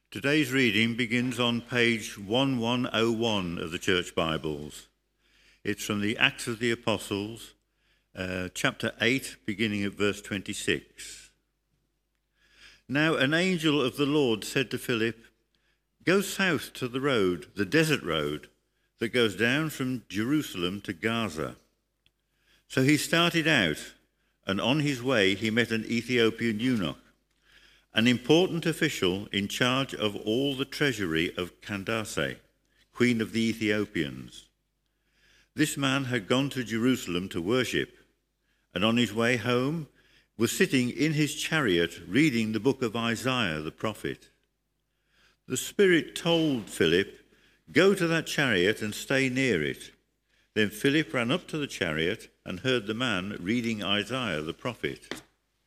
Today's reading begins on page 1101 of the Church Bibles. It's from the Acts of the Apostles, chapter 8, beginning at verse 26. Now an angel of the Lord said to Philip, "Go south to the road, the desert road, that goes down from Jerusalem to Gaza." So he started out, and on his way he met an Ethiopian eunuch, an important official in charge of all the treasury of Candace, queen of the Ethiopians. This man had gone to Jerusalem to worship, and on his way home was sitting in his chariot reading the book of Isaiah the prophet. The Spirit told Philip, "Go to that chariot and stay near it." Then Philip ran up to the chariot and heard the man reading Isaiah the prophet.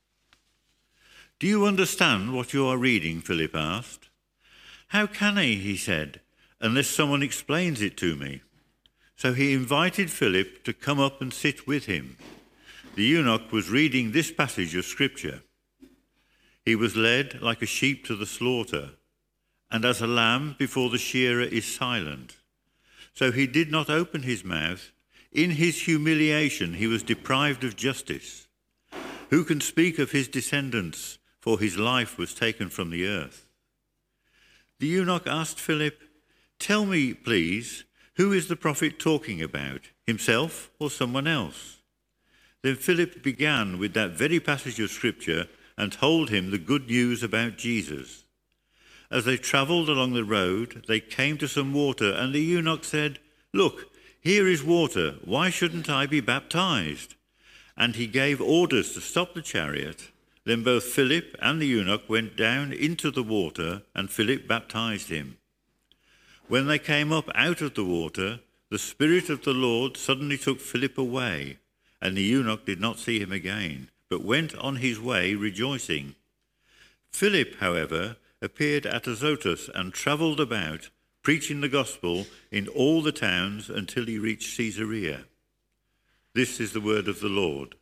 "Do you understand what you are reading?" Philip asked. "How can I," he said, "unless someone explains it to me?" So he invited Philip to come up and sit with him. The eunuch was reading this passage of Scripture. "He was led like a sheep to the slaughter, and as a lamb before the shearer is silent. So he did not open his mouth. In his humiliation he was deprived of justice. Who can speak of his descendants? For his life was taken from the earth." The eunuch asked Philip, "Tell me, please, who is the prophet talking about, himself or someone else?" Then Philip began with that very passage of Scripture and told him the good news about Jesus. As they travelled along the road, they came to some water, and the eunuch said, "Look, here is water. Why shouldn't I be baptized?" And he gave orders to stop the chariot. Then both Philip and the eunuch went down into the water, and Philip baptized him. When they came up out of the water, the Spirit of the Lord suddenly took Philip away, and the eunuch did not see him again, but went on his way rejoicing. Philip, however, appeared at Azotus and travelled about, preaching the gospel in all the towns until he reached Caesarea. This is the word of the Lord.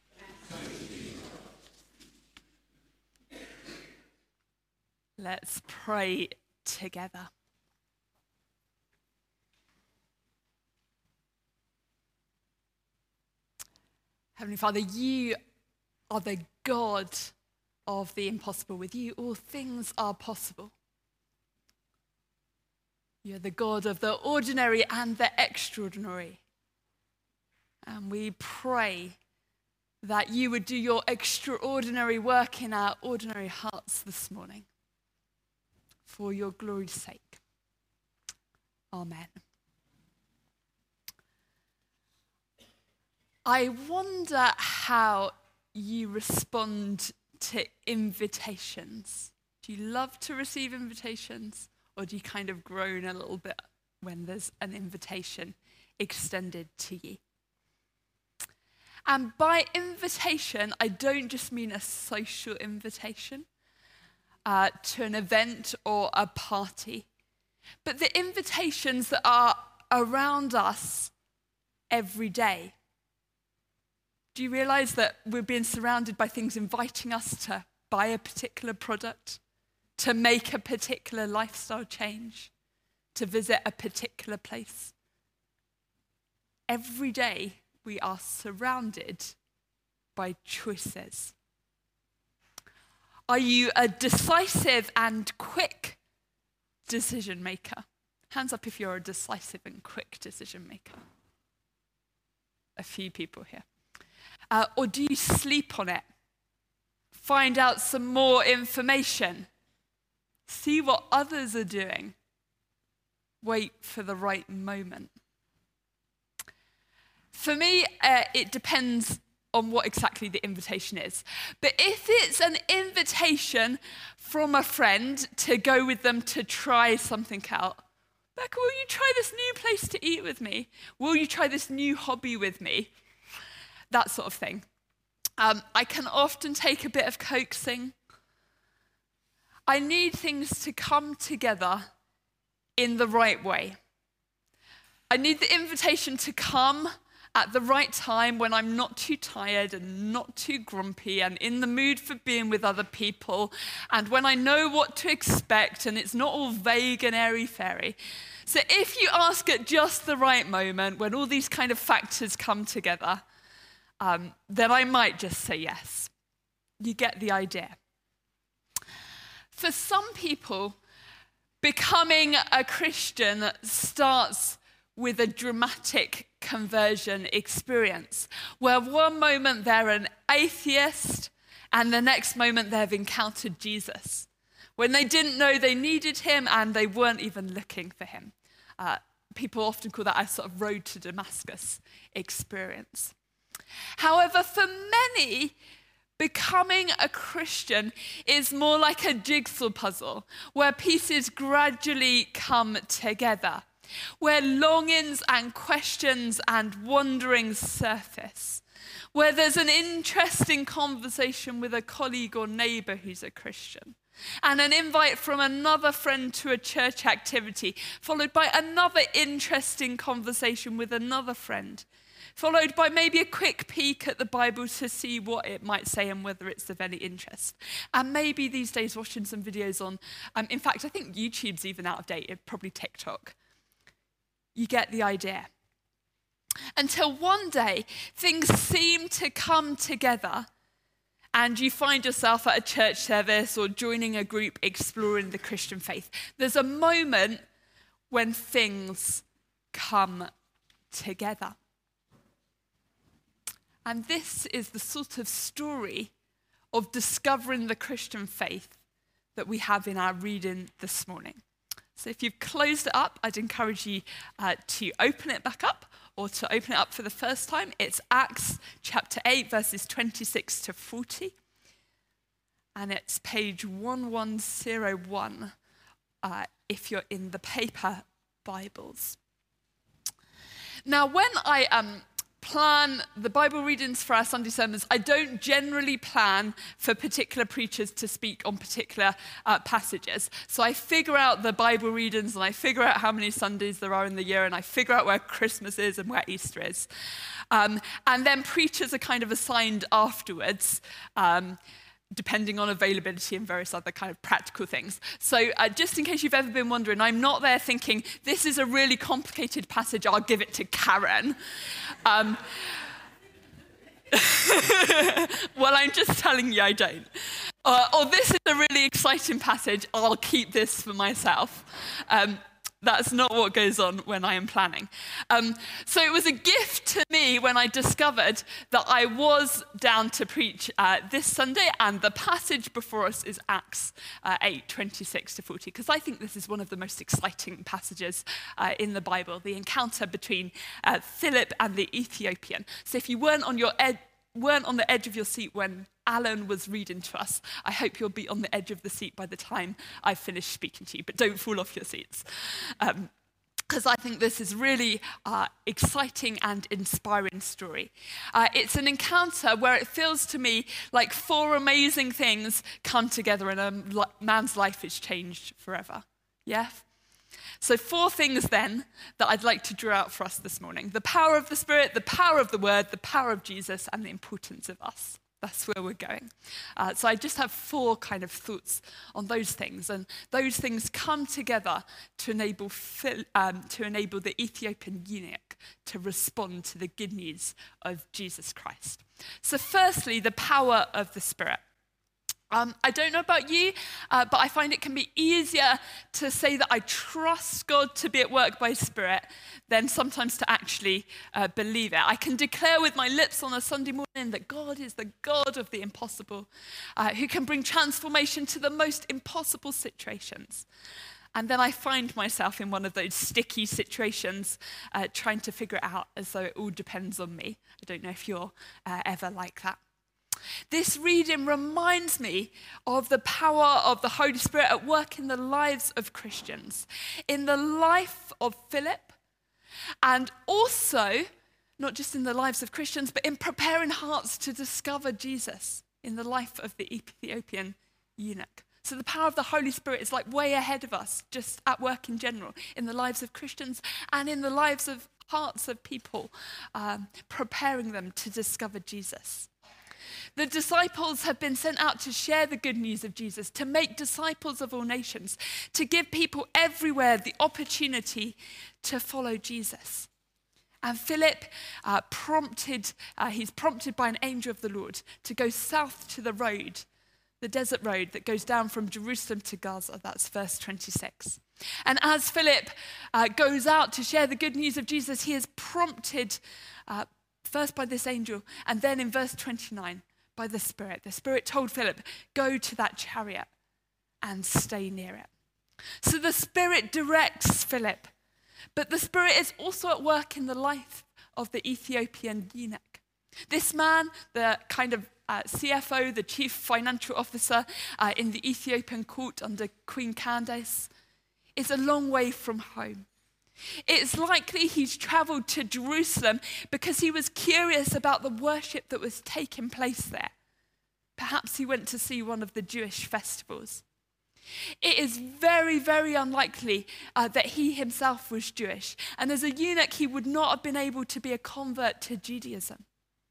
Let's pray together. Heavenly Father, you are the God of the impossible. With you, all things are possible. You're the God of the ordinary and the extraordinary. And we pray that you would do your extraordinary work in our ordinary hearts this morning. For your glory's sake. Amen. I wonder how you respond to invitations. Do you love to receive invitations, or do you kind of groan a little bit when there's an invitation extended to you? And by invitation, I don't just mean a social invitation to an event or a party, but the invitations that are around us every day. Do you realize that we're being surrounded by things inviting us to buy a particular product, to make a particular lifestyle change, to visit a particular place? Every day we are surrounded by choices. Are you a decisive and quick decision maker? Hands up if you're a decisive and quick decision maker. A few people here. Or do you sleep on it? Find out some more information. See what others are doing. Wait for the right moment. For me, it depends on what exactly the invitation is. But if it's an invitation from a friend to go with them to try something out, Becca, will you try this new place to eat with me? Will you try this new hobby with me? That sort of thing. I can often take a bit of coaxing. I need things to come together in the right way. I need the invitation to come at the right time when I'm not too tired and not too grumpy and in the mood for being with other people, and when I know what to expect and it's not all vague and airy-fairy. So if you ask at just the right moment, when all these kind of factors come together, then I might just say yes. You get the idea. For some people, becoming a Christian starts with a dramatic conversion experience, where one moment they're an atheist and the next moment they've encountered Jesus, when they didn't know they needed him and they weren't even looking for him. People often call that a sort of road to Damascus experience. However, for many, becoming a Christian is more like a jigsaw puzzle where pieces gradually come together, where longings and questions and wonderings surface, where there's an interesting conversation with a colleague or neighbour who's a Christian, and an invite from another friend to a church activity, followed by another interesting conversation with another friend, followed by maybe a quick peek at the Bible to see what it might say and whether it's of any interest. And maybe these days watching some videos on, in fact, I think YouTube's even out of date, probably TikTok. You get the idea. Until one day, things seem to come together and you find yourself at a church service or joining a group exploring the Christian faith. There's a moment when things come together. And this is the sort of story of discovering the Christian faith that we have in our reading this morning. So if you've closed it up, I'd encourage you to open it back up or to open it up for the first time. It's Acts chapter 8, verses 26 to 40. And it's page 1101 if you're in the paper Bibles. Now, when I plan the Bible readings for our Sunday sermons, I don't generally plan for particular preachers to speak on particular passages. So I figure out the Bible readings and I figure out how many Sundays there are in the year and I figure out where Christmas is and where Easter is. And then preachers are kind of assigned afterwards, depending on availability and various other kind of practical things. So just in case you've ever been wondering, I'm not there thinking, this is a really complicated passage, I'll give it to Karen. Well, I'm just telling you I don't. Or this is a really exciting passage, I'll keep this for myself. That's not what goes on when I am planning. So it was a gift to me when I discovered that I was down to preach this Sunday, and the passage before us is Acts 8, 26 to 40, because I think this is one of the most exciting passages in the Bible, the encounter between Philip and the Ethiopian. So if you weren't on the edge of your seat when Alan was reading to us, I hope you'll be on the edge of the seat by the time I finish speaking to you, but don't fall off your seats. Because I think this is really exciting and inspiring story. It's an encounter where it feels to me like four amazing things come together and a man's life is changed forever. Yeah? So 4 things then that I'd like to draw out for us this morning. The power of the Spirit, the power of the Word, the power of Jesus, and the importance of us. That's where we're going. So I just have 4 kind of thoughts on those things. And those things come together to enable the Ethiopian eunuch to respond to the good news of Jesus Christ. So firstly, the power of the Spirit. I don't know about you, but I find it can be easier to say that I trust God to be at work by Spirit than sometimes to actually believe it. I can declare with my lips on a Sunday morning that God is the God of the impossible, who can bring transformation to the most impossible situations. And then I find myself in one of those sticky situations trying to figure it out as though it all depends on me. I don't know if you're ever like that. This reading reminds me of the power of the Holy Spirit at work in the lives of Christians, in the life of Philip, and also, not just in the lives of Christians, but in preparing hearts to discover Jesus in the life of the Ethiopian eunuch. So the power of the Holy Spirit is like way ahead of us, just at work in general, in the lives of Christians and in the lives of hearts of people, preparing them to discover Jesus. The disciples have been sent out to share the good news of Jesus, to make disciples of all nations, to give people everywhere the opportunity to follow Jesus. And Philip he's prompted by an angel of the Lord to go south to the road, the desert road that goes down from Jerusalem to Gaza. That's verse 26. And as Philip goes out to share the good news of Jesus, he is prompted first by this angel, and then in verse 29, by the Spirit. The Spirit told Philip, go to that chariot and stay near it. So the Spirit directs Philip, but the Spirit is also at work in the life of the Ethiopian eunuch. This man, the kind of CFO, the chief financial officer in the Ethiopian court under Queen Candace, is a long way from home. It's likely he's traveled to Jerusalem because he was curious about the worship that was taking place there. Perhaps he went to see one of the Jewish festivals. It is very, very unlikely that he himself was Jewish. And as a eunuch, he would not have been able to be a convert to Judaism.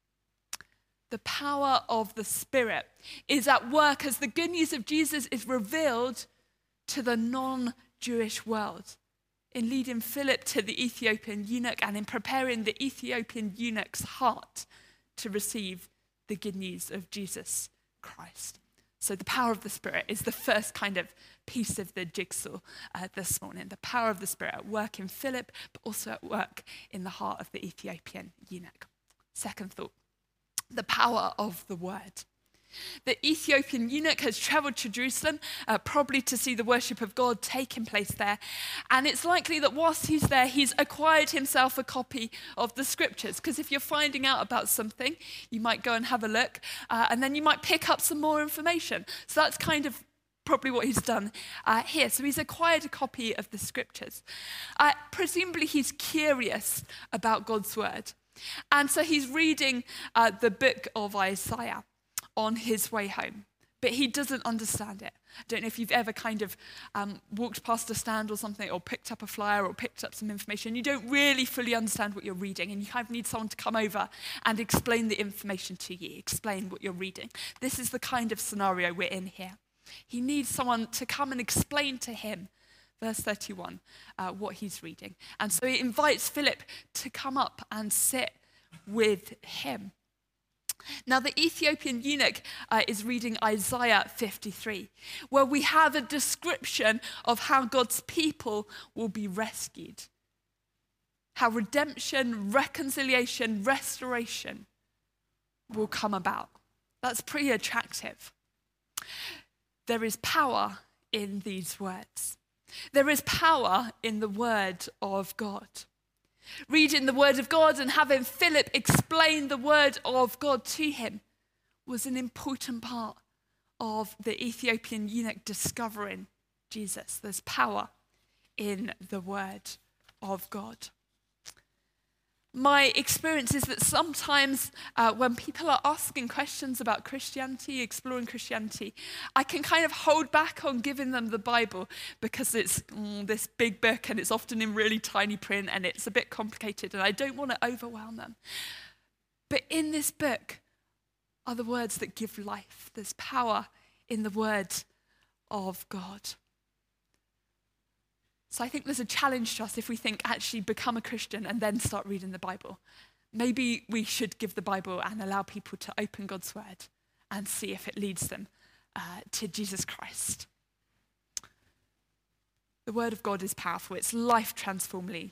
The power of the Spirit is at work as the good news of Jesus is revealed to the non-Jewish world, in leading Philip to the Ethiopian eunuch and in preparing the Ethiopian eunuch's heart to receive the good news of Jesus Christ. So the power of the Spirit is the first kind of piece of the jigsaw this morning. The power of the Spirit at work in Philip, but also at work in the heart of the Ethiopian eunuch. Second thought, the power of the word. The Ethiopian eunuch has traveled to Jerusalem, probably to see the worship of God taking place there. And it's likely that whilst he's there, he's acquired himself a copy of the scriptures. Because if you're finding out about something, you might go and have a look, and then you might pick up some more information. So that's kind of probably what he's done here. So he's acquired a copy of the scriptures. Presumably he's curious about God's word. And so he's reading the book of Isaiah on his way home, but he doesn't understand it. I don't know if you've ever kind of walked past a stand or something, or picked up a flyer or picked up some information. You don't really fully understand what you're reading, and you kind of need someone to come over and explain the information to you, explain what you're reading. This is the kind of scenario we're in here. He needs someone to come and explain to him, verse 31, what he's reading. And so he invites Philip to come up and sit with him. Now, the Ethiopian eunuch is reading Isaiah 53, where we have a description of how God's people will be rescued. How redemption, reconciliation, restoration will come about. That's pretty attractive. There is power in these words. There is power in the word of God. Reading the word of God and having Philip explain the word of God to him was an important part of the Ethiopian eunuch discovering Jesus. There's power in the word of God. My experience is that sometimes when people are asking questions about Christianity, exploring Christianity, I can kind of hold back on giving them the Bible because it's this big book and it's often in really tiny print and it's a bit complicated and I don't want to overwhelm them. But in this book are the words that give life. There's power in the word of God. So I think there's a challenge to us if we think actually become a Christian and then start reading the Bible. Maybe we should give the Bible and allow people to open God's word and see if it leads them to Jesus Christ. The word of God is powerful. It's life-transformingly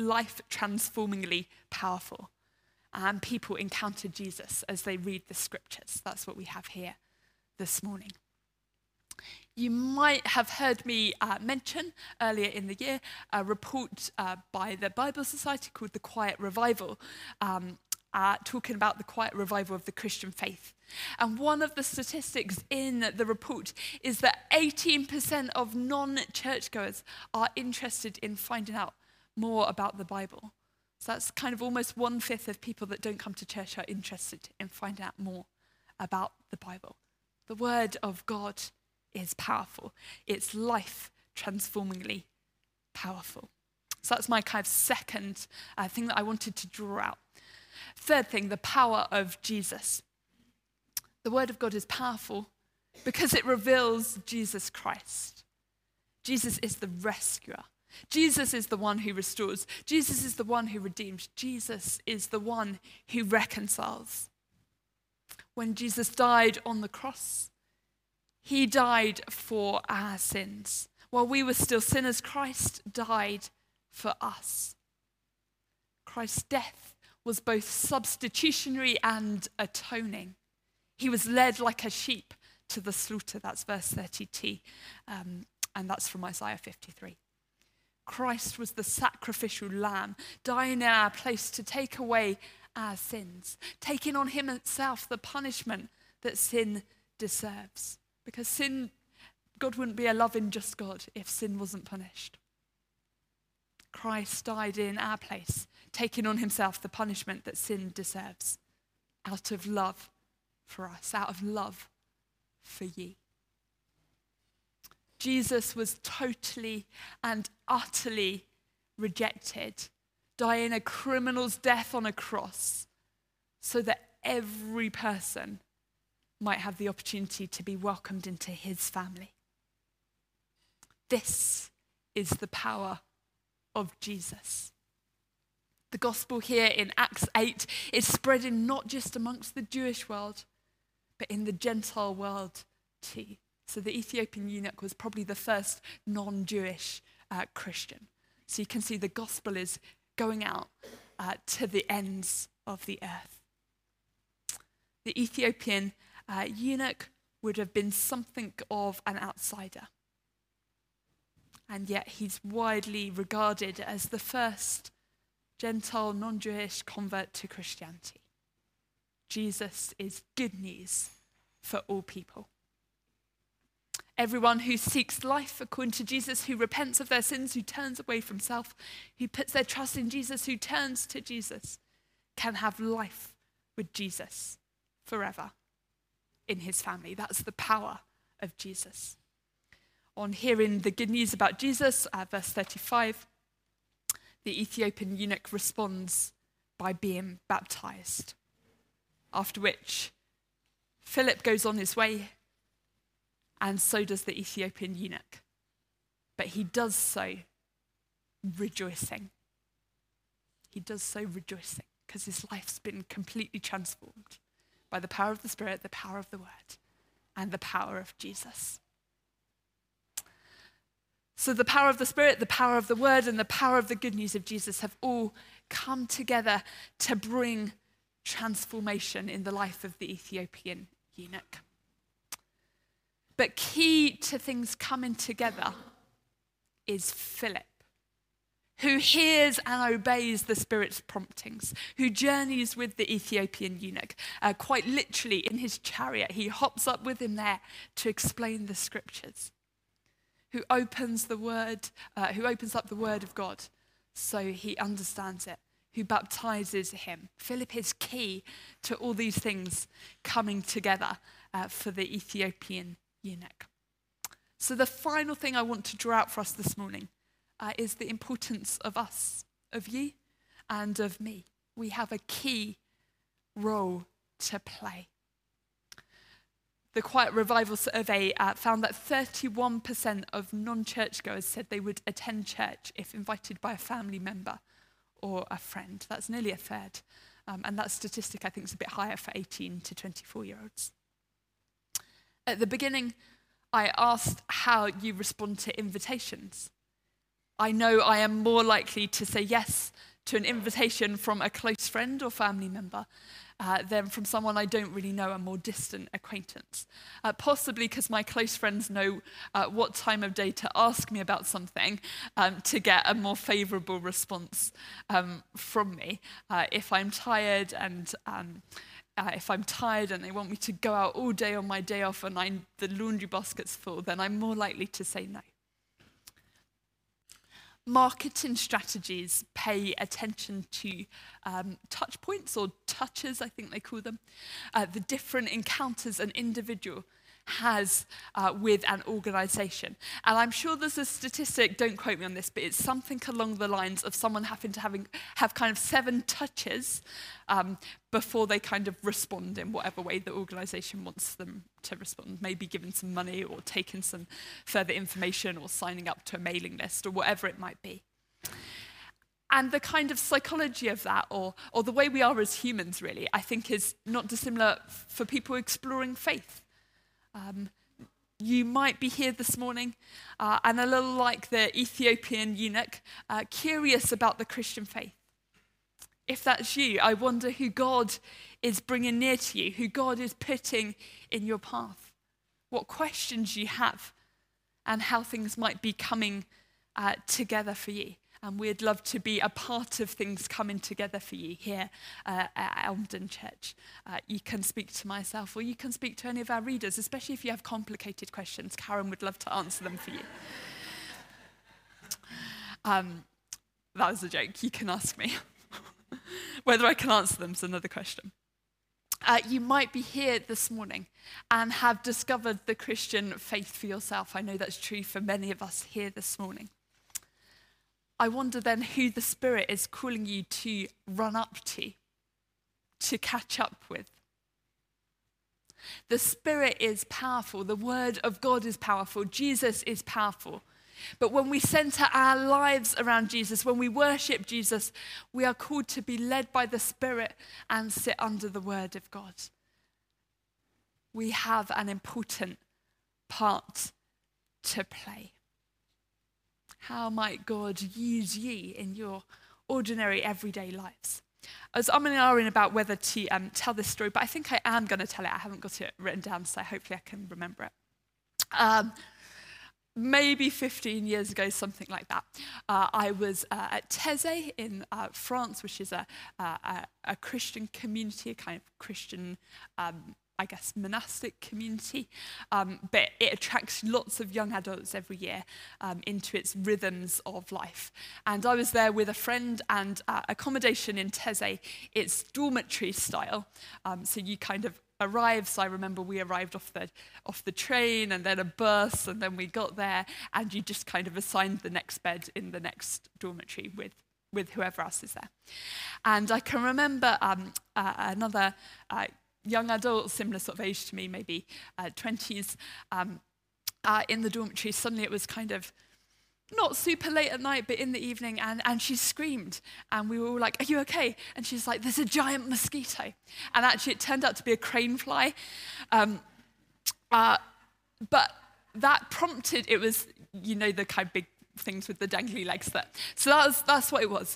powerful. And people encounter Jesus as they read the scriptures. That's what we have here this morning. You might have heard me mention earlier in the year a report by the Bible Society called The Quiet Revival, talking about the quiet revival of the Christian faith. And one of the statistics in the report is that 18% of non-churchgoers are interested in finding out more about the Bible. So that's kind of almost 1/5 of people that don't come to church are interested in finding out more about the Bible. The word of God is powerful. It's life-transformingly powerful. So that's my kind of second thing that I wanted to draw out. Third thing, the power of Jesus. The word of God is powerful because it reveals Jesus Christ. Jesus is the rescuer. Jesus is the one who restores. Jesus is the one who redeems. Jesus is the one who reconciles. When Jesus died on the cross, he died for our sins. While we were still sinners, Christ died for us. Christ's death was both substitutionary and atoning. He was led like a sheep to the slaughter. That's verse 32, and that's from Isaiah 53. Christ was the sacrificial lamb, dying in our place to take away our sins, taking on himself the punishment that sin deserves. Because God wouldn't be a loving, just God if sin wasn't punished. Christ died in our place, taking on himself the punishment that sin deserves, out of love for us, out of love for ye. Jesus was totally and utterly rejected, dying a criminal's death on a cross, so that every person might have the opportunity to be welcomed into his family. This is the power of Jesus. The gospel here in Acts 8 is spreading not just amongst the Jewish world, but in the Gentile world too. So the Ethiopian eunuch was probably the first non-Jewish Christian. So you can see the gospel is going out to the ends of the earth. The Ethiopian eunuch would have been something of an outsider. And yet he's widely regarded as the first Gentile, non-Jewish convert to Christianity. Jesus is good news for all people. Everyone who seeks life according to Jesus, who repents of their sins, who turns away from self, who puts their trust in Jesus, who turns to Jesus, can have life with Jesus forever in his family. That's the power of Jesus. On hearing the good news about Jesus, verse 35, the Ethiopian eunuch responds by being baptized. After which, Philip goes on his way, and so does the Ethiopian eunuch. But he does so rejoicing. He does so rejoicing because his life's been completely transformed by the power of the Spirit, the power of the Word, and the power of Jesus. So the power of the Spirit, the power of the Word, and the power of the good news of Jesus have all come together to bring transformation in the life of the Ethiopian eunuch. But key to things coming together is Philip, who hears and obeys the Spirit's promptings, who journeys with the Ethiopian eunuch. Quite literally, in his chariot, he hops up with him there to explain the scriptures, who opens up the word of God so he understands it, who baptizes him. Philip is key to all these things coming together for the Ethiopian eunuch. So the final thing I want to draw out for us this morning is the importance of us, of you, and of me. We have a key role to play. The Quiet Revival Survey found that 31% of non-churchgoers said they would attend church if invited by a family member or a friend. That's nearly a third. And that statistic, I think, is a bit higher for 18 to 24-year-olds. At the beginning, I asked how you respond to invitations. I know I am more likely to say yes to an invitation from a close friend or family member than from someone I don't really know, a more distant acquaintance. Possibly because my close friends know what time of day to ask me about something to get a more favourable response from me. If I'm tired and they want me to go out all day on my day off and the laundry basket's full, then I'm more likely to say no. Marketing strategies pay attention to touch points, or touches, I think they call them, the different encounters an individual has with an organisation. And I'm sure there's a statistic, don't quote me on this, but it's something along the lines of someone having to have kind of 7 touches before they kind of respond in whatever way the organisation wants them to respond, maybe giving some money or taking some further information or signing up to a mailing list or whatever it might be. And the kind of psychology of that, or the way we are as humans, really, I think is not dissimilar for people exploring faith. You might be here this morning and a little like the Ethiopian eunuch, curious about the Christian faith. If that's you, I wonder who God is bringing near to you, who God is putting in your path, what questions you have, and how things might be coming together for you. And we'd love to be a part of things coming together for you here at Elmdon Church. You can speak to myself or you can speak to any of our readers, especially if you have complicated questions. Karen would love to answer them for you. That was a joke. You can ask me. Whether I can answer them is another question. You might be here this morning and have discovered the Christian faith for yourself. I know that's true for many of us here this morning. I wonder then who the Spirit is calling you to run up to catch up with. The Spirit is powerful. The Word of God is powerful. Jesus is powerful. But when we center our lives around Jesus, when we worship Jesus, we are called to be led by the Spirit and sit under the Word of God. We have an important part to play. How might God use you in your ordinary, everyday lives? I was umming and ahhing about whether to tell this story, but I think I am going to tell it. I haven't got it written down, so hopefully I can remember it. Maybe 15 years ago, something like that. I was at Taizé in France, which is a Christian community, a kind of Christian monastic community, but it attracts lots of young adults every year into its rhythms of life. And I was there with a friend, and accommodation in Taizé, it's dormitory style, so you kind of arrive. So I remember we arrived off the train and then a bus, and then we got there, and you just kind of assigned the next bed in the next dormitory with whoever else is there. And I can remember another young adult, similar sort of age to me, maybe 20s, in the dormitory. Suddenly it was kind of not super late at night, but in the evening, and she screamed, and we were all like, "Are you okay?" And she's like, "There's a giant mosquito." And actually it turned out to be a crane fly. But that prompted, it was, the kind of big things with the dangly legs there. So that's what it was.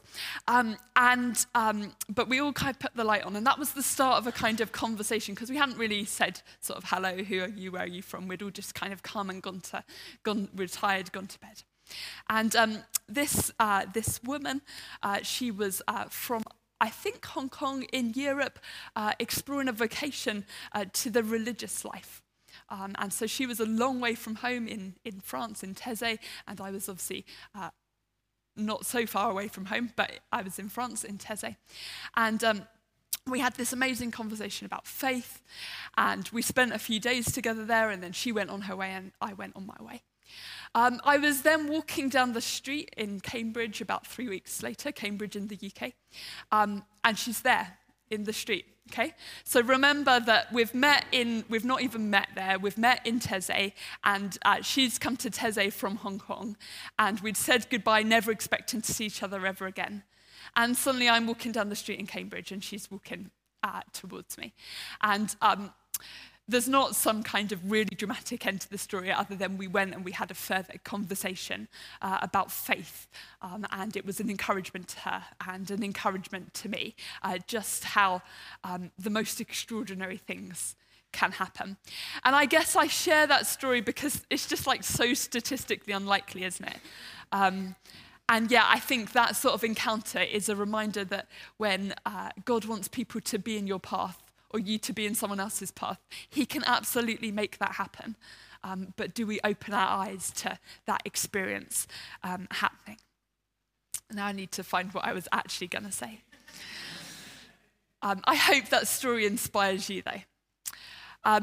But we all kind of put the light on, and that was the start of a kind of conversation, because we hadn't really said sort of, "Hello, who are you, where are you from?" We'd all just kind of come and retired, gone to bed. And this woman, she was from, I think, Hong Kong in Europe, exploring a vocation to the religious life. And so she was a long way from home in France, in Taizé, and I was obviously not so far away from home, but I was in France, in Taizé. And we had this amazing conversation about faith, and we spent a few days together there, and then she went on her way and I went on my way. I was then walking down the street in Cambridge about 3 weeks later, Cambridge in the UK, and she's there in the street. Okay, so remember that we've not even met there, we've met in Taizé, and she's come to Taizé from Hong Kong, and we'd said goodbye, never expecting to see each other ever again. And suddenly I'm walking down the street in Cambridge, and she's walking towards me. And there's not some kind of really dramatic end to the story, other than we went and we had a further conversation about faith, and it was an encouragement to her and an encouragement to me, just how the most extraordinary things can happen. And I guess I share that story because it's just like so statistically unlikely, isn't it? And yeah, I think that sort of encounter is a reminder that when God wants people to be in your path, or you to be in someone else's path, he can absolutely make that happen. But do we open our eyes to that experience happening? Now I need to find what I was actually going to say. I hope that story inspires you, though.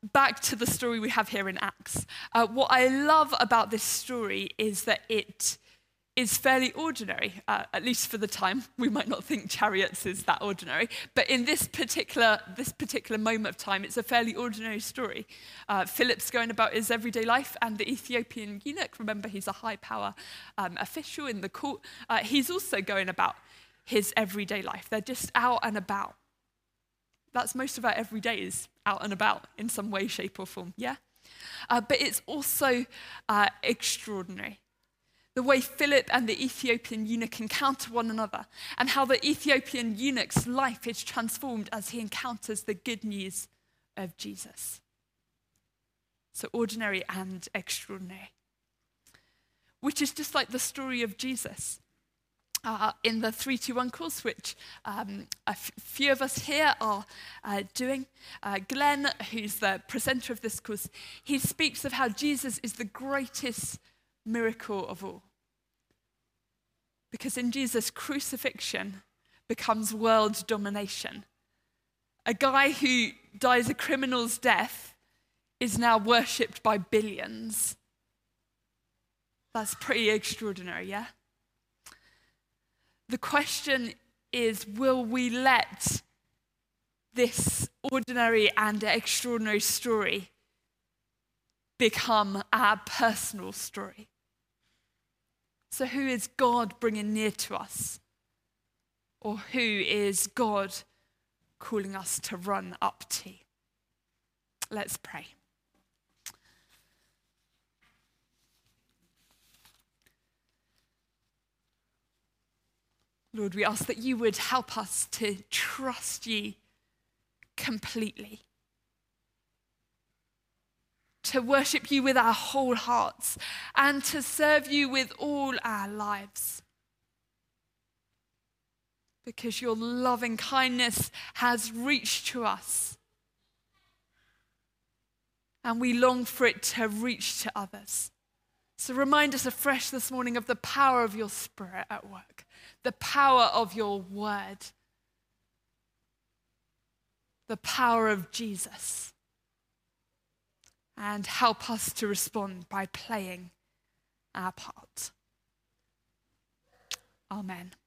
back to the story we have here in Acts. What I love about this story is that it is fairly ordinary, at least for the time. We might not think chariots is that ordinary, but in this particular moment of time, it's a fairly ordinary story. Philip's going about his everyday life, and the Ethiopian eunuch, remember he's a high power official in the court, he's also going about his everyday life. They're just out and about. That's most of our everyday, is out and about in some way, shape or form, yeah? But it's also extraordinary. The way Philip and the Ethiopian eunuch encounter one another, and how the Ethiopian eunuch's life is transformed as he encounters the good news of Jesus. So ordinary and extraordinary. Which is just like the story of Jesus. In the 3-2-1 course, which a few of us here are doing. Glenn, who's the presenter of this course, he speaks of how Jesus is the greatest miracle of all. Because in Jesus, crucifixion becomes world domination. A guy who dies a criminal's death is now worshipped by billions. That's pretty extraordinary, yeah? The question is, will we let this ordinary and extraordinary story become our personal story? So who is God bringing near to us? Or who is God calling us to run up to? Let's pray. Lord, we ask that you would help us to trust you completely, to worship you with our whole hearts, and to serve you with all our lives. Because your loving kindness has reached to us, and we long for it to reach to others. So remind us afresh this morning of the power of your Spirit at work, the power of your word, the power of Jesus. And help us to respond by playing our part. Amen.